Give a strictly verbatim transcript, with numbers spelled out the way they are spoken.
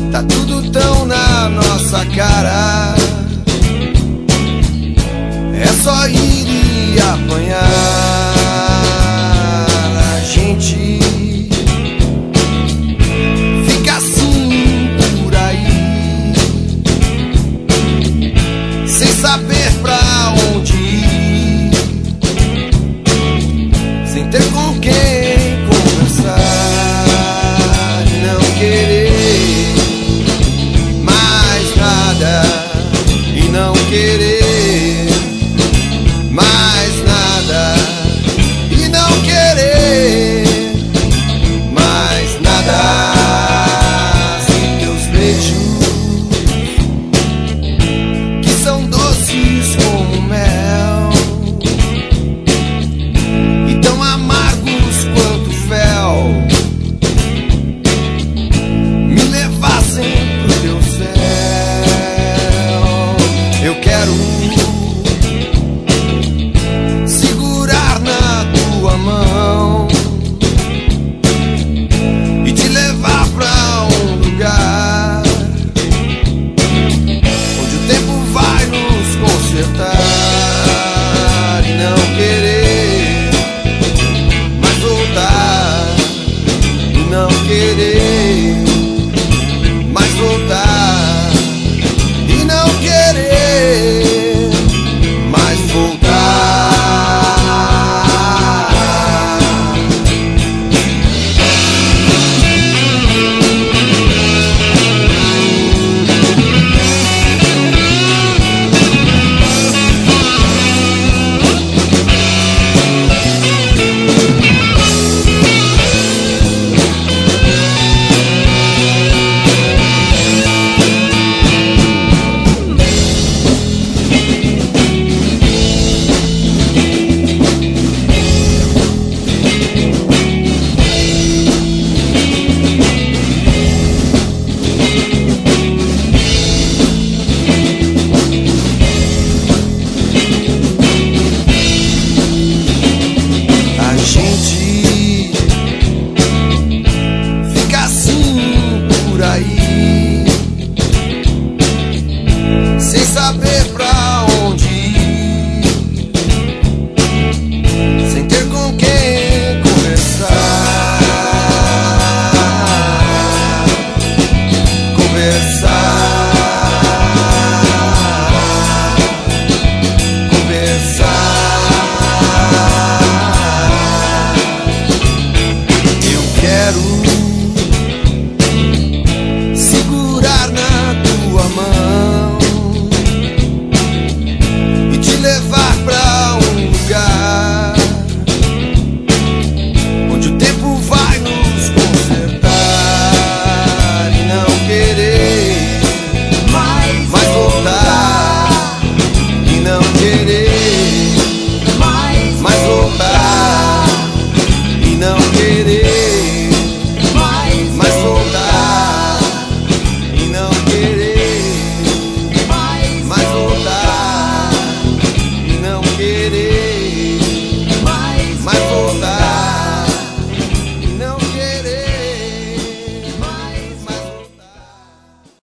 Tá tudo tão na nossa cara, é só ir e apanhar. A gente fica assim por aí, sem saber pra onde ir, sem ter com quem conversar, e não querer mais nada, e não querer mais nada, e não querer mais nada. Sem teus beijos, que são doces como mel e tão amargos quanto fel, me levassem pro teu céu. Eu quero segurar na tua mão e te levar pra um lugar onde o tempo vai nos consertar, e não querer mais voltar, e não querer mais voltar, e não querer mais voltar. A gente fica assim por aí, sem saber pra